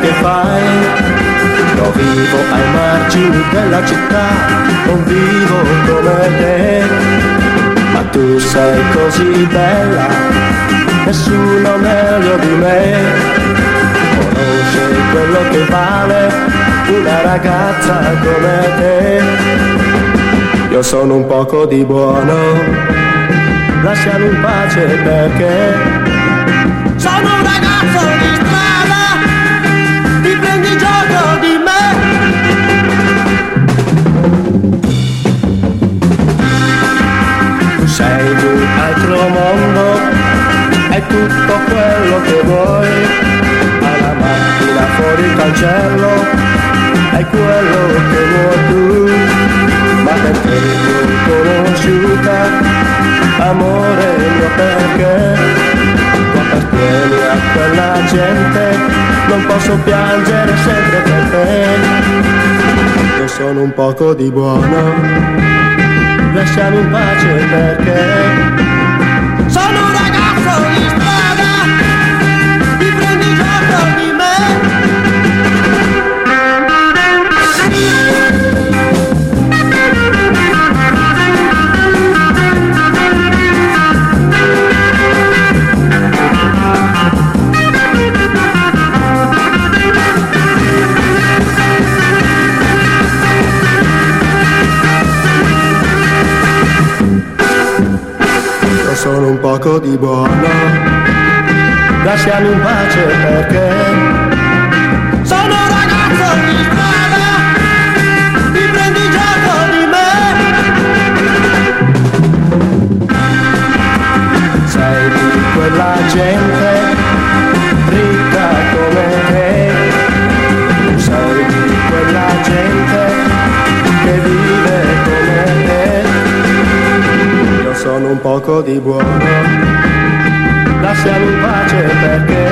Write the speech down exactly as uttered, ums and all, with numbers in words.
che fai. Io vivo ai margini della città, non vivo come te, ma tu sei così bella, nessuno meglio di me. Conosci quello che vale una ragazza come te. Io sono un poco di buono, lasciami in pace perché sono un ragazzo di strada, ti prendi gioco di me. Tu sei di un altro mondo, hai tutto quello che vuoi, hai la macchina fuori il cancello, hai quello che vuoi tu, ma perché ti ho conosciuta, amore mio perché tu appartieni a quella gente, non posso piangere sempre per te. Io sono un poco di buono, lasciami in pace perché sono un ragazzo di strada, ti prendi gioco di me. Sono un poco di buono, lasciami in pace perché sono un ragazzo di strada, ti prendi gioco di me. Sei di quella gente ricca come te, sei di quella gente che vive come te. Sono un poco di buono, lasciami in pace perché